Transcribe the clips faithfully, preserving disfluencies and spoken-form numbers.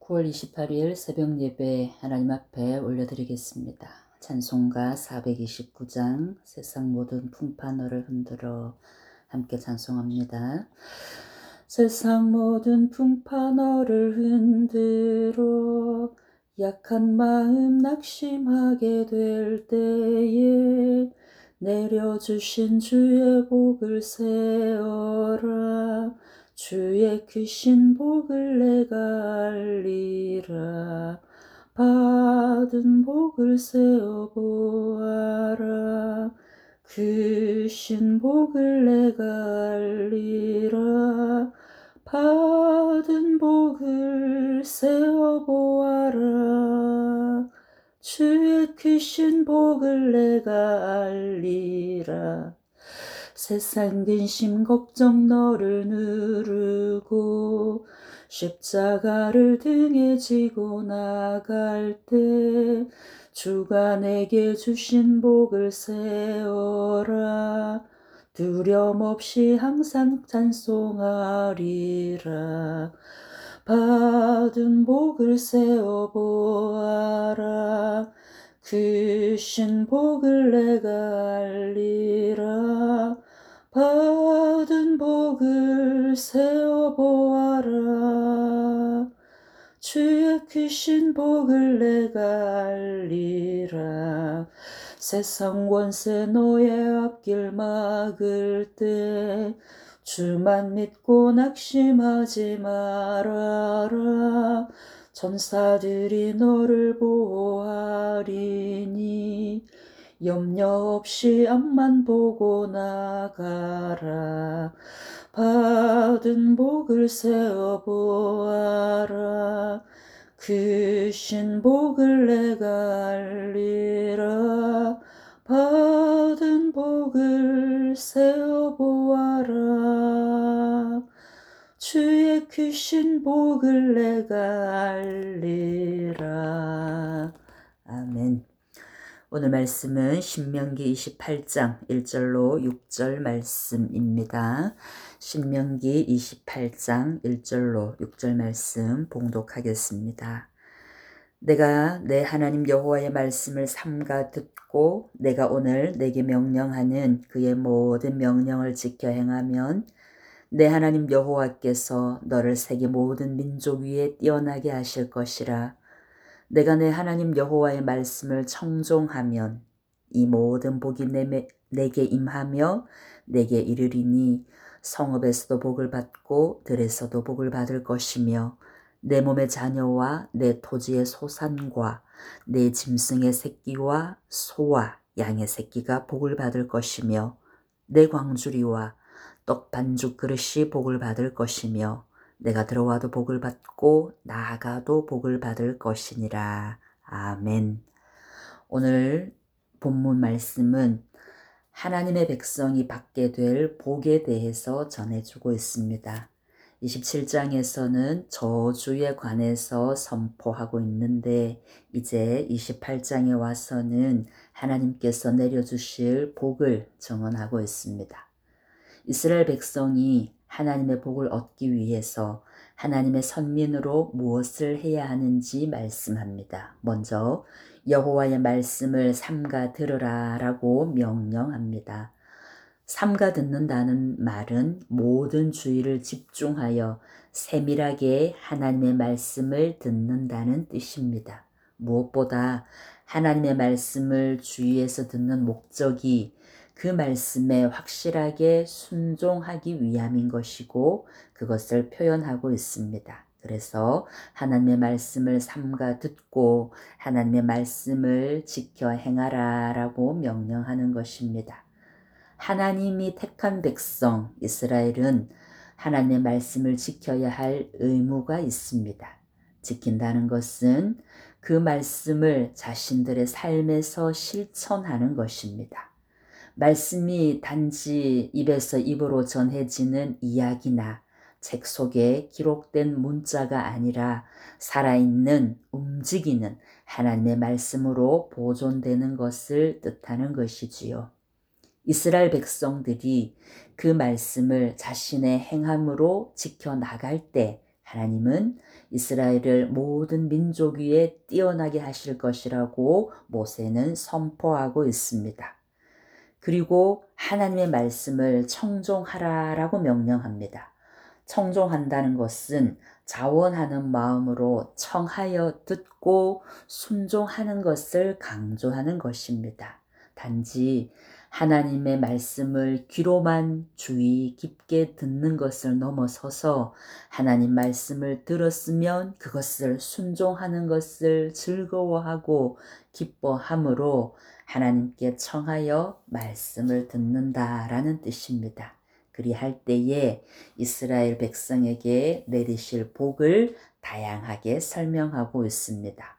구월 이십팔일 새벽 예배 하나님 앞에 올려드리겠습니다. 찬송가 사백이십구 장 세상 모든 풍파 너를 흔들어 함께 찬송합니다. 세상 모든 풍파 너를 흔들어 약한 마음 낙심하게 될 때에 내려주신 주의 복을 세어라. 주의 크신 복을 내가 알리라. 받은 복을 세어 보아라. 크신 복을 내가 알리라. 받은 복을 세어 보아라. 주의 크신 복을 내가 알리라. 세상 근심 걱정 너를 누르고 십자가를 등에 지고 나갈 때 주가 내게 주신 복을 세어라. 두려움 없이 항상 찬송하리라. 받은 복을 세어 보아라. 크신 복을 내가 알리라. 받은 복을 세어 보아라. 주의 크신 복을 내가 알리라. 세상 권세 너의 앞길 막을 때 주만 믿고 낙심하지 말아라. 천사들이 너를 보호하리니 염려 없이 앞만 보고 나가라. 받은 복을 세어 보아라. 크신 복을 내가 알리라. 받은 복을 세어 보아라. 주의 크신 복을 내가 알리라. 아멘. 오늘 말씀은 신명기 이십팔 장 일 절로 육 절 말씀입니다. 신명기 이십팔 장 일 절로 육 절 말씀 봉독하겠습니다. 내가 내 하나님 여호와의 말씀을 삼가 듣고 내가 오늘 내게 명령하는 그의 모든 명령을 지켜 행하면 내 하나님 여호와께서 너를 세계 모든 민족 위에 뛰어나게 하실 것이라. 내가 내 하나님 여호와의 말씀을 청종하면 이 모든 복이 내, 내게 임하며 내게 이르리니 성읍에서도 복을 받고 들에서도 복을 받을 것이며 내 몸의 자녀와 내 토지의 소산과 내 짐승의 새끼와 소와 양의 새끼가 복을 받을 것이며 내 광주리와 떡 반죽 그릇이 복을 받을 것이며 내가 들어와도 복을 받고 나아가도 복을 받을 것이니라. 아멘. 오늘 본문 말씀은 하나님의 백성이 받게 될 복에 대해서 전해주고 있습니다. 이십칠 장에서는 저주에 관해서 선포하고 있는데 이제 이십팔 장에 와서는 하나님께서 내려주실 복을 증언하고 있습니다. 이스라엘 백성이 하나님의 복을 얻기 위해서 하나님의 선민으로 무엇을 해야 하는지 말씀합니다. 먼저 여호와의 말씀을 삼가 들으라 라고 명령합니다. 삼가 듣는다는 말은 모든 주의를 집중하여 세밀하게 하나님의 말씀을 듣는다는 뜻입니다. 무엇보다 하나님의 말씀을 주의해서 듣는 목적이 그 말씀에 확실하게 순종하기 위함인 것이고 그것을 표현하고 있습니다. 그래서 하나님의 말씀을 삼가 듣고 하나님의 말씀을 지켜 행하라 라고 명령하는 것입니다. 하나님이 택한 백성 이스라엘은 하나님의 말씀을 지켜야 할 의무가 있습니다. 지킨다는 것은 그 말씀을 자신들의 삶에서 실천하는 것입니다. 말씀이 단지 입에서 입으로 전해지는 이야기나 책 속에 기록된 문자가 아니라 살아있는 움직이는 하나님의 말씀으로 보존되는 것을 뜻하는 것이지요. 이스라엘 백성들이 그 말씀을 자신의 행함으로 지켜나갈 때 하나님은 이스라엘을 모든 민족 위에 뛰어나게 하실 것이라고 모세는 선포하고 있습니다. 그리고 하나님의 말씀을 청종하라라고 명령합니다. 청종한다는 것은 자원하는 마음으로 청하여 듣고 순종하는 것을 강조하는 것입니다. 단지 하나님의 말씀을 귀로만 주의 깊게 듣는 것을 넘어서서 하나님 말씀을 들었으면 그것을 순종하는 것을 즐거워하고 기뻐함으로 하나님께 청하여 말씀을 듣는다라는 뜻입니다. 그리할 때에 이스라엘 백성에게 내리실 복을 다양하게 설명하고 있습니다.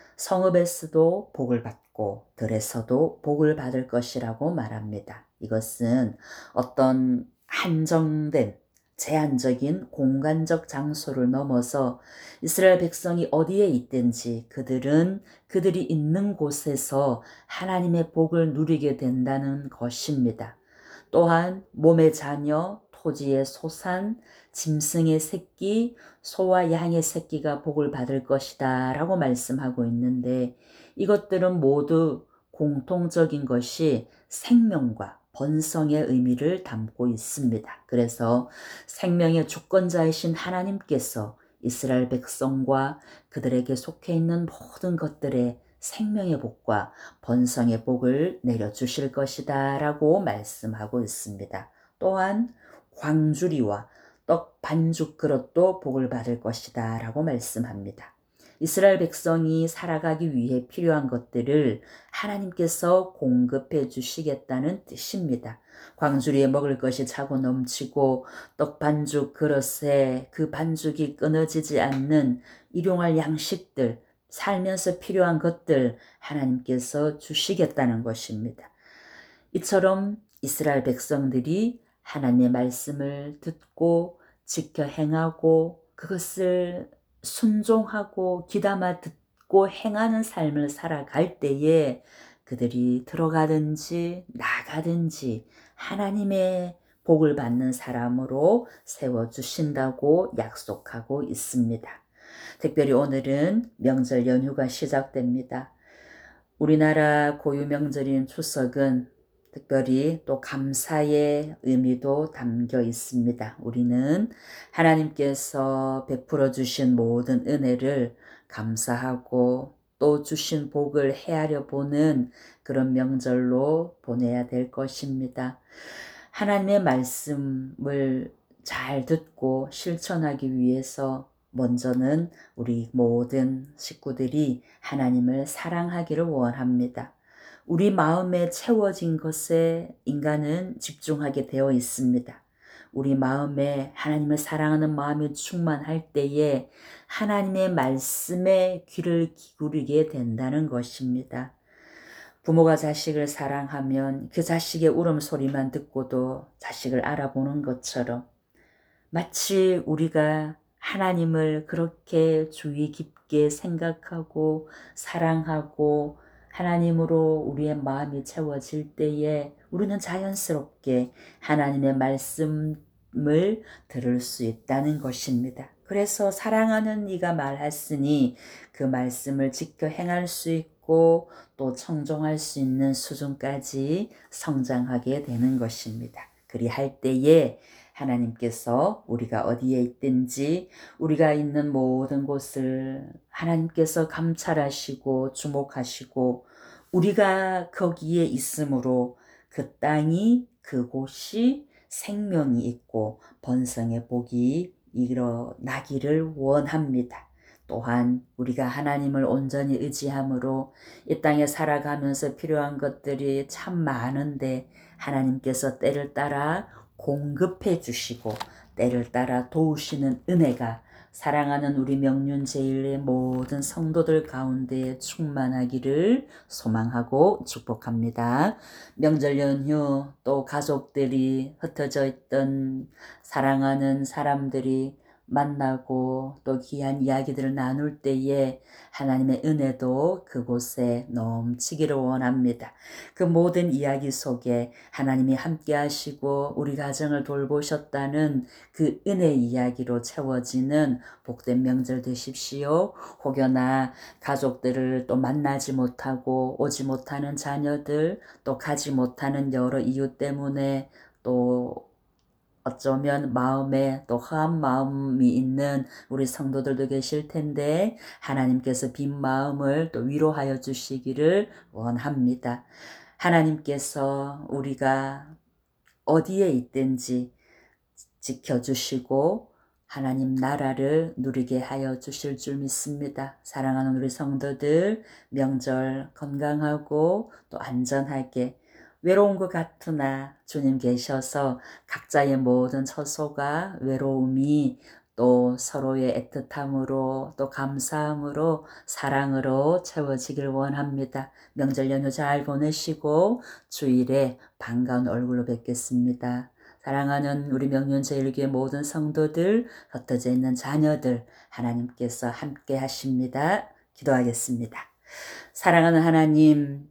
성읍에서도 복을 받고 들에서도 복을 받을 것이라고 말합니다. 이것은 어떤 한정된 제한적인 공간적 장소를 넘어서 이스라엘 백성이 어디에 있든지 그들은 그들이 있는 곳에서 하나님의 복을 누리게 된다는 것입니다. 또한 몸의 자녀, 토지의 소산, 짐승의 새끼, 소와 양의 새끼가 복을 받을 것이다 라고 말씀하고 있는데 이것들은 모두 공통적인 것이 생명과 번성의 의미를 담고 있습니다. 그래서 생명의 주권자이신 하나님께서 이스라엘 백성과 그들에게 속해 있는 모든 것들에 생명의 복과 번성의 복을 내려주실 것이다 라고 말씀하고 있습니다. 또한 광주리와 떡 반죽 그릇도 복을 받을 것이다 라고 말씀합니다. 이스라엘 백성이 살아가기 위해 필요한 것들을 하나님께서 공급해 주시겠다는 뜻입니다. 광주리에 먹을 것이 차고 넘치고 떡 반죽 그릇에 그 반죽이 끊어지지 않는 일용할 양식들, 살면서 필요한 것들 하나님께서 주시겠다는 것입니다. 이처럼 이스라엘 백성들이 하나님의 말씀을 듣고 지켜 행하고 그것을 순종하고 귀담아 듣고 행하는 삶을 살아갈 때에 그들이 들어가든지 나가든지 하나님의 복을 받는 사람으로 세워주신다고 약속하고 있습니다. 특별히 오늘은 명절 연휴가 시작됩니다. 우리나라 고유 명절인 추석은 특별히 또 감사의 의미도 담겨 있습니다. 우리는 하나님께서 베풀어 주신 모든 은혜를 감사하고 또 주신 복을 헤아려 보는 그런 명절로 보내야 될 것입니다. 하나님의 말씀을 잘 듣고 실천하기 위해서 먼저는 우리 모든 식구들이 하나님을 사랑하기를 원합니다. 우리 마음에 채워진 것에 인간은 집중하게 되어 있습니다. 우리 마음에 하나님을 사랑하는 마음이 충만할 때에 하나님의 말씀에 귀를 기울이게 된다는 것입니다. 부모가 자식을 사랑하면 그 자식의 울음소리만 듣고도 자식을 알아보는 것처럼 마치 우리가 하나님을 그렇게 주의 깊게 생각하고 사랑하고 하나님으로 우리의 마음이 채워질 때에 우리는 자연스럽게 하나님의 말씀을 들을 수 있다는 것입니다. 그래서 사랑하는 이가 말하였으니 그 말씀을 지켜 행할 수 있고 또 청종할 수 있는 수준까지 성장하게 되는 것입니다. 그리할 때에 하나님께서 우리가 어디에 있든지 우리가 있는 모든 곳을 하나님께서 감찰하시고 주목하시고 우리가 거기에 있으므로 그 땅이 그곳이 생명이 있고 번성의 복이 일어나기를 원합니다. 또한 우리가 하나님을 온전히 의지함으로 이 땅에 살아가면서 필요한 것들이 참 많은데 하나님께서 때를 따라 공급해 주시고 때를 따라 도우시는 은혜가 사랑하는 우리 명륜제일의 모든 성도들 가운데 충만하기를 소망하고 축복합니다. 명절 연휴 또 가족들이 흩어져 있던 사랑하는 사람들이 만나고 또 귀한 이야기들을 나눌 때에 하나님의 은혜도 그곳에 넘치기를 원합니다. 그 모든 이야기 속에 하나님이 함께 하시고 우리 가정을 돌보셨다는 그 은혜 이야기로 채워지는 복된 명절 되십시오. 혹여나 가족들을 또 만나지 못하고 오지 못하는 자녀들, 또 가지 못하는 여러 이유 때문에 또 어쩌면 마음에 또 허한 마음이 있는 우리 성도들도 계실 텐데 하나님께서 빈 마음을 또 위로하여 주시기를 원합니다. 하나님께서 우리가 어디에 있든지 지켜주시고 하나님 나라를 누리게 하여 주실 줄 믿습니다. 사랑하는 우리 성도들, 명절 건강하고 또 안전하게, 외로운 것 같으나 주님 계셔서 각자의 모든 처소가 외로움이 또 서로의 애틋함으로 또 감사함으로 사랑으로 채워지길 원합니다. 명절 연휴 잘 보내시고 주일에 반가운 얼굴로 뵙겠습니다. 사랑하는 우리 명륜제일교회 모든 성도들, 흩어져 있는 자녀들 하나님께서 함께 하십니다. 기도하겠습니다. 사랑하는 하나님,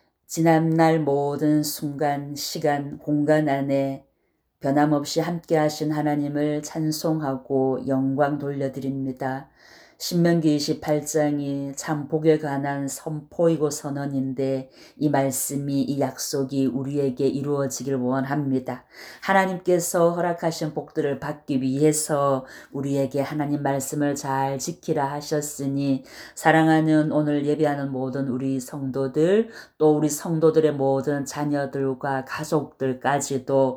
지난날 모든 순간, 시간, 공간 안에 변함없이 함께 하신 하나님을 찬송하고 영광 돌려드립니다. 신명기 이십팔 장이 참 복에 관한 선포이고 선언인데 이 말씀이 이 약속이 우리에게 이루어지길 원합니다. 하나님께서 허락하신 복들을 받기 위해서 우리에게 하나님 말씀을 잘 지키라 하셨으니 사랑하는 오늘 예배하는 모든 우리 성도들 또 우리 성도들의 모든 자녀들과 가족들까지도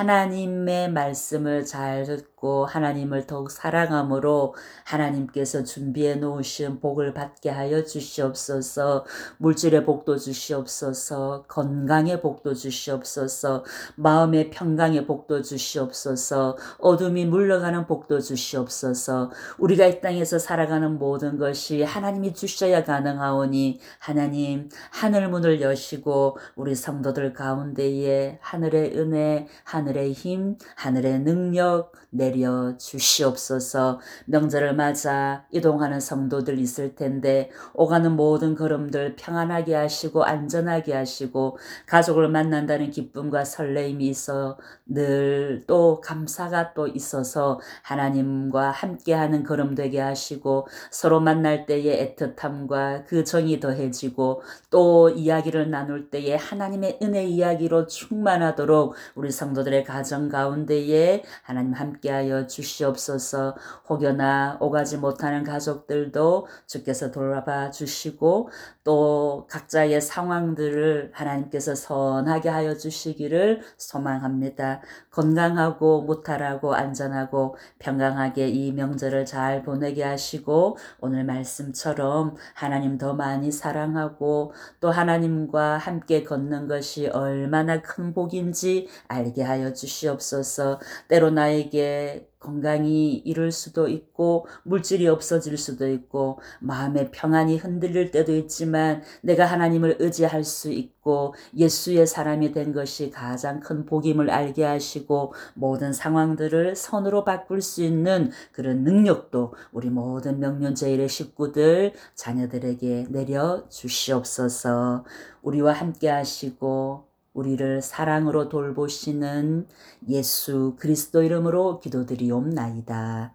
하나님의 말씀을 잘 듣고 하나님을 더욱 사랑함으로 하나님께서 준비해 놓으신 복을 받게 하여 주시옵소서. 물질의 복도 주시옵소서. 건강의 복도 주시옵소서. 마음의 평강의 복도 주시옵소서. 어둠이 물러가는 복도 주시옵소서. 우리가 이 땅에서 살아가는 모든 것이 하나님이 주셔야 가능하오니 하나님 하늘 문을 여시고 우리 성도들 가운데에 하늘의 은혜, 하늘의 힘, 하늘의 능력 내려 주시옵소서. 명절을 맞아 이동하는 성도들 있을 텐데 오가는 모든 걸음들 평안하게 하시고 안전하게 하시고 가족을 만난다는 기쁨과 설레임이 있어 늘 또 감사가 또 있어서 하나님과 함께하는 걸음 되게 하시고 서로 만날 때의 애틋함과 그 정이 더해지고 또 이야기를 나눌 때에 하나님의 은혜 이야기로 충만하도록 우리 성도들의 가정 가운데에 하나님 함께하여 주시옵소서. 혹여나 오가지 못하는 가족들도 주께서 돌아봐 주시고 또 각자의 상황들을 하나님께서 선하게 하여 주시기를 소망합니다. 건강하고 무탈하고 안전하고 평강하게 이 명절을 잘 보내게 하시고 오늘 말씀처럼 하나님 더 많이 사랑하고 또 하나님과 함께 걷는 것이 얼마나 큰 복인지 알게 하여 주시옵소서. 때로 나에게 건강이 잃을 수도 있고 물질이 없어질 수도 있고 마음의 평안이 흔들릴 때도 있지만 내가 하나님을 의지할 수 있고 예수의 사람이 된 것이 가장 큰 복임을 알게 하시고 모든 상황들을 선으로 바꿀 수 있는 그런 능력도 우리 모든 명륜제일의 식구들 자녀들에게 내려 주시옵소서. 우리와 함께 하시고 우리를 사랑으로 돌보시는 예수 그리스도 이름으로 기도드리옵나이다.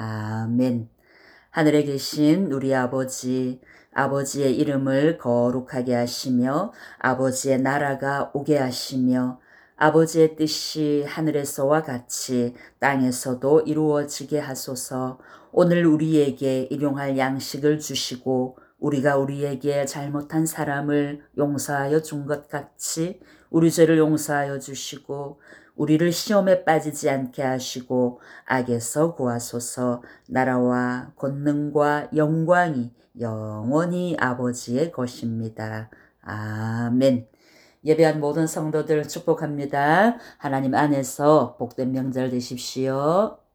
아멘. 하늘에 계신 우리 아버지, 아버지의 이름을 거룩하게 하시며 아버지의 나라가 오게 하시며 아버지의 뜻이 하늘에서와 같이 땅에서도 이루어지게 하소서. 오늘 우리에게 일용할 양식을 주시고 우리가 우리에게 잘못한 사람을 용서하여 준 것 같이 우리 죄를 용서하여 주시고 우리를 시험에 빠지지 않게 하시고 악에서 구하소서. 나라와 권능과 영광이 영원히 아버지의 것입니다. 아멘. 예배한 모든 성도들 축복합니다. 하나님 안에서 복된 명절 되십시오.